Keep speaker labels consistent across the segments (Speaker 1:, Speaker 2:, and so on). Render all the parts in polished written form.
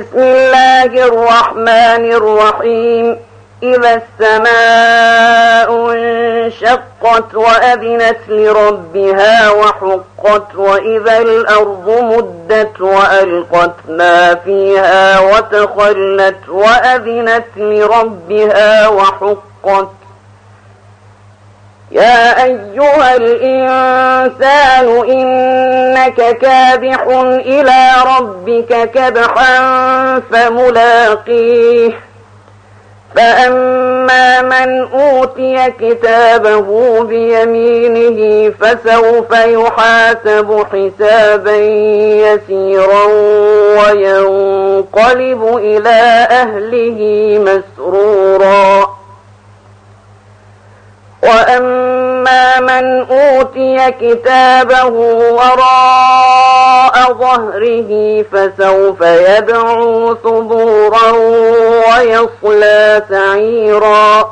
Speaker 1: بسم الله الرحمن الرحيم. إذا السماء انشقت وأذنت لربها وحقت وإذا الأرض مدت وألقت ما فيها وتخلت وأذنت لربها وحقت. يا أيها الإنسان إنك كادح إلى ربك كدحا فملاقيه. فأما من أوتي كتابه بيمينه فسوف يحاسب حسابا يسيرا وينقلب إلى أهله مسرورا. وأما من أوتي كتابه وراء ظهره فسوف يدعو ثبورا ويصلى سعيرا.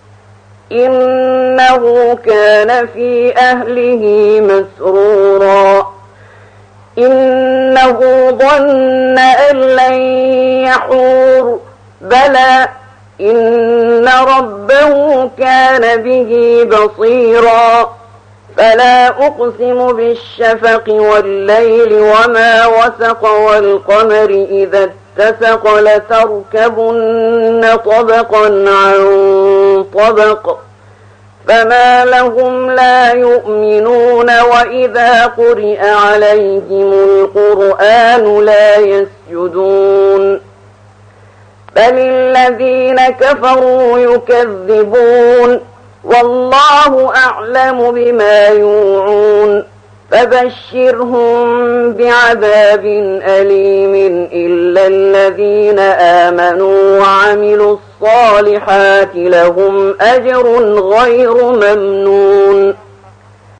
Speaker 1: إنه كان في أهله مسرورا. إنه ظن أن لن يحور بلى إن ربه كان به بصيرا. فلا أقسم بالشفق والليل وما وسق والقمر إذا اتسق لتركبن طبقا عن طبق فما لهم لا يؤمنون وإذا قرئ عليهم القرآن لا يسجدون بل الذين كفروا يكذبون والله أعلم بما يوعون فبشرهم بعذاب أليم إلا الذين آمنوا وعملوا الصالحات لهم أجر غير ممنون.